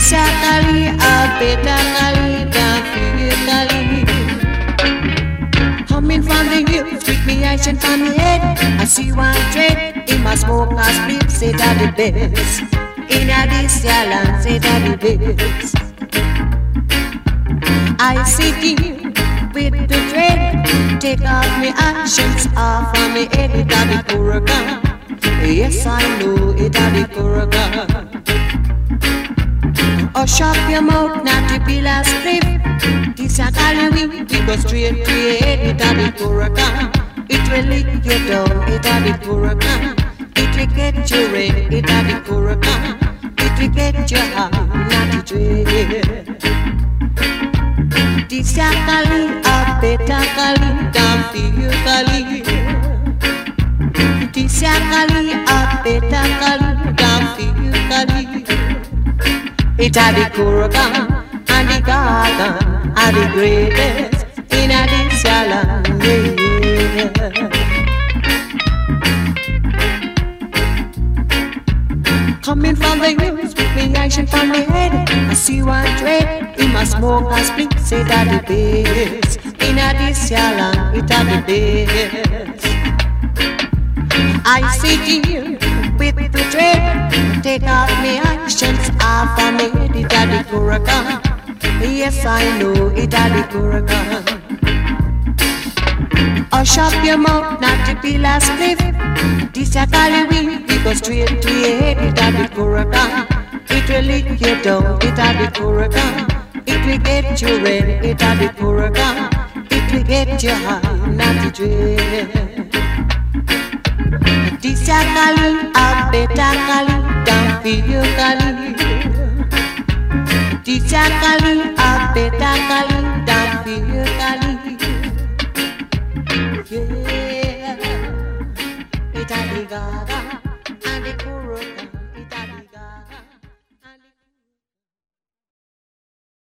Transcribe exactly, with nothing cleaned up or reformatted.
This a Cali, a better Cali than feel Cali. Coming from the hills with me action from the head, I see one trade in my smoke and split, say that the best. In a this land, say that the best. I sit in with the dread, take off my actions off of me head, it a the hurricane. Yes, I know it a the hurricane. Oh, shut your mouth, not to be last clip. This a Cali, we go straight to your head, it a the hurricane. It will lick you down, it a the hurricane. It will get you red, it a the hurricane. It will get you high, not to dread. This a Cali, a better Cali than feel Cali. This a Cali, a better Cali than feel Cali. It a the hurricane and the garden are the greatest in a this land, yeah. Coming from the hills with me action from the head, I see one trade in my smoke and split, say that the best in a this land, it a the best. I sit here with the trade, take out me actions off of me head, it a the hurricane. Yes, I know it a the hurricane. Hush up your mouth, not to be last cliff. This a Cali, we go straight to your head, it a the hurricane. It will lick you down, it a the hurricane. It will get you red, it a the hurricane. It will get you high, not to dread. This a Cali, a better Cali than feel Cali. This a Cali, a better Cali than feel Cali. Yeah, it a the gaga and the hurricane.